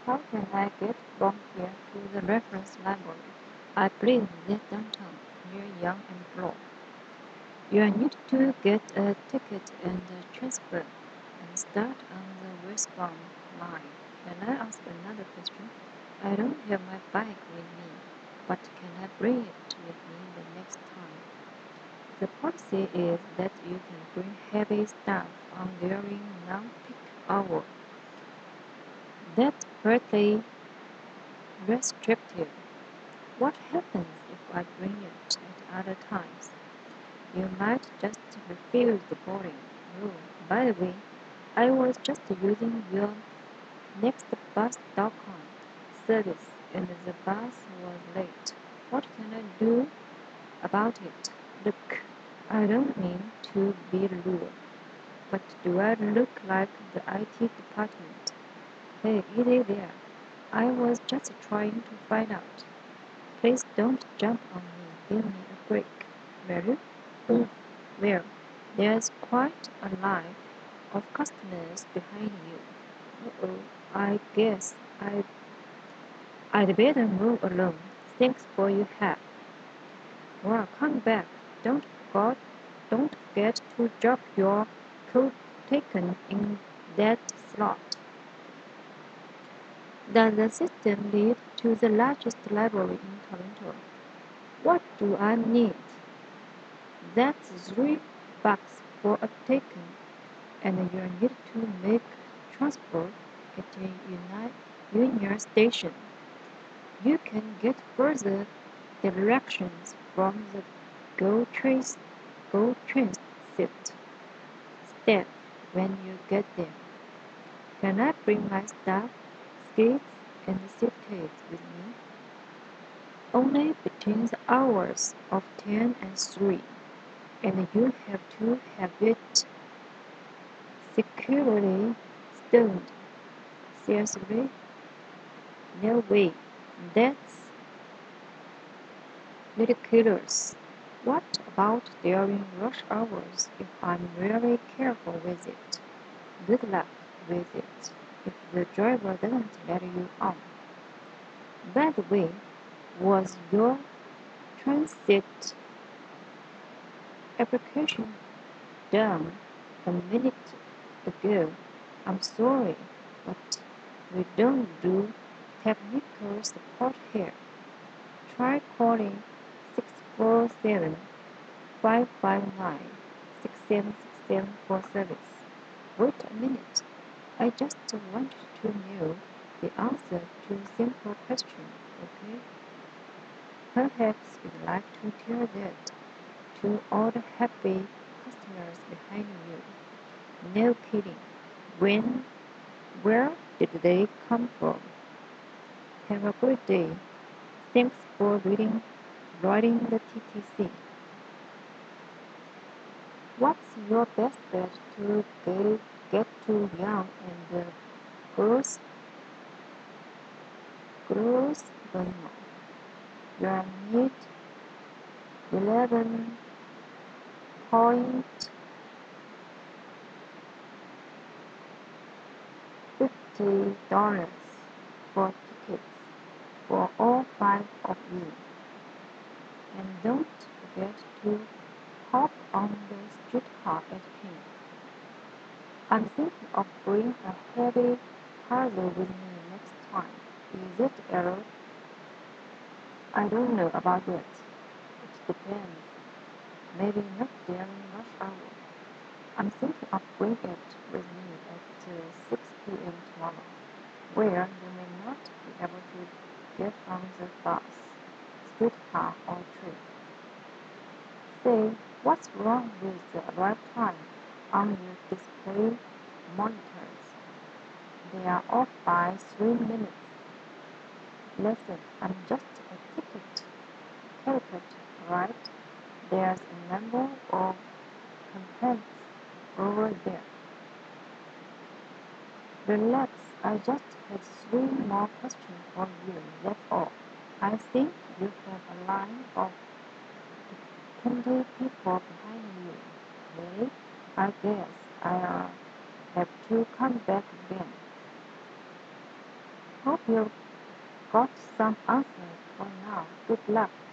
How can I get from here to the reference library? I live in downtown, near Young and Bloor. You need to get a ticket and transfer, and start on the westbound line. Can I ask another question? I don't have my bike with me, but can I bring it with me the next time? The policy is that you can bring heavy stuff on during non-peak hours. That's pretty restrictive. What happens if I bring it at other times? You might just refuse the boarding. Oh, by the way, I was just using your nextbus.com service and the bus was late. What can I do about it? Look, I don't mean to be rude, but do I look like the IT department? Hey, easy there. I was just trying to find out. Please don't jump on me. Give me a break. Will you? Well, there's quite a line of customers behind you. Uh-oh, I guess I'd better move along. Thanks for your help. Well, come back. Don't forget, don't forget to drop your code taken in that slot. Does the system lead to the largest library in Toronto? What do I need? That's $3 for a ticket, and you need to make transport at Union Station. You can get further directions from the Go Transit staff when you get there. Can I bring my stuff, skates, and suitcase with me? Only between the hours of 10 and 3, and you have to have it securely stowed. Seriously? No way. That's ridiculous. What about during rush hours if I'm really careful with it? Good luck with it if the driver doesn't let you on. By the way, was your transit application done a minute ago? I'm sorry, but we don't do technical support here. Try calling 647-559-6767 for service. Wait a minute. I just want to know the answer to a simple question, okay? Perhaps you'd like to tell that to all the happy customers behind you. No kidding. Where did they come from? Have a great day. Thanks for riding the TTC. What's your best bet to get to Young and Grosvenor? You need 11.50 for tickets for all 5 of you. And don't forget to hop on the streetcar at King. I'm thinking of bringing a heavy cargo with me next time. Is it error? I don't know about that. It depends. Maybe not during rush hour. I'm thinking of bringing it with me at 6 p.m. tomorrow, where you may not be able to get on the bus, streetcar, or train. Say, what's wrong with the arrival time on your display monitors? They are off by 3 minutes. Listen, I'm just a ticket calicut, right? There's a number of complaints over there. Relax, I just had 3 more questions for you, that's all. I think you have a line of 20 people behind you. Really? I guess I'll have to come back again. Hope you got some answers for now. Good luck.